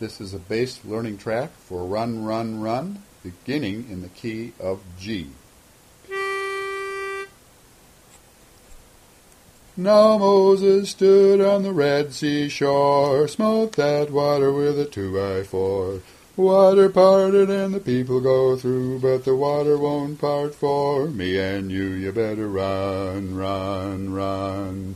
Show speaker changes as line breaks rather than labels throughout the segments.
This is a bass learning track for Run, Run, Run, beginning in the key of G. Now Moses stood on the Red Sea shore, smote that water with a 2x4. Water parted and the people go through, but the water won't part for me and you. You better run, run, run,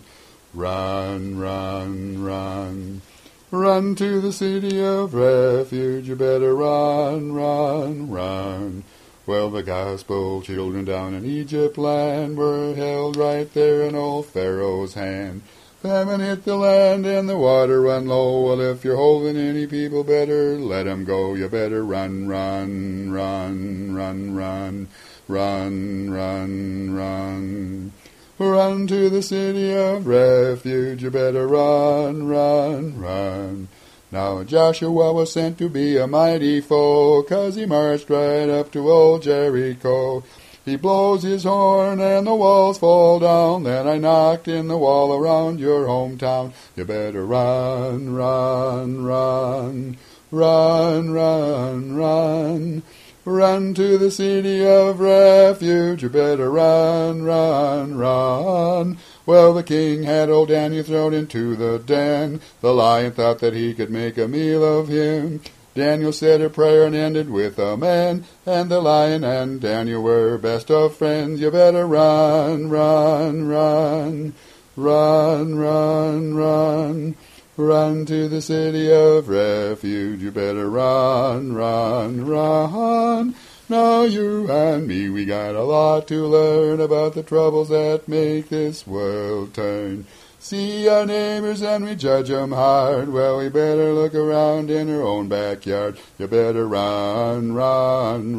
run, run, run. Run to the city of refuge, you better run, run, run. Well, the gospel children down in Egypt land were held right there in old Pharaoh's hand. Famine hit the land and the water run low. Well, if you're holding any people, better let 'em go. You better run, run, run, run, run, run, run, run. Run to the city of refuge, you better run, run, run. Now Joshua was sent to be a mighty foe, 'cause he marched right up to old Jericho. He blows his horn and the walls fall down. Then I knocked in the wall around your hometown. You better run, run, run, run, run, run. Run to the city of refuge. You better run, run, run. Well, the king had old Daniel thrown into the den. The lion thought that he could make a meal of him. Daniel said a prayer and ended with amen. And the lion and Daniel were best of friends. You better run, run, run, run, run, run. Run to the city of refuge. You better run, run, run. Now you and me, we got a lot to learn about the troubles that make this world turn. See our neighbors and we judge 'em hard. Well, we better look around in our own backyard. You better run, run,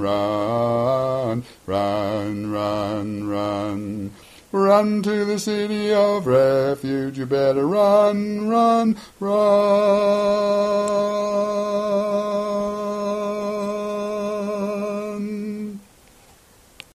run, run, run, run. Run to the city of refuge. You better run, run, run.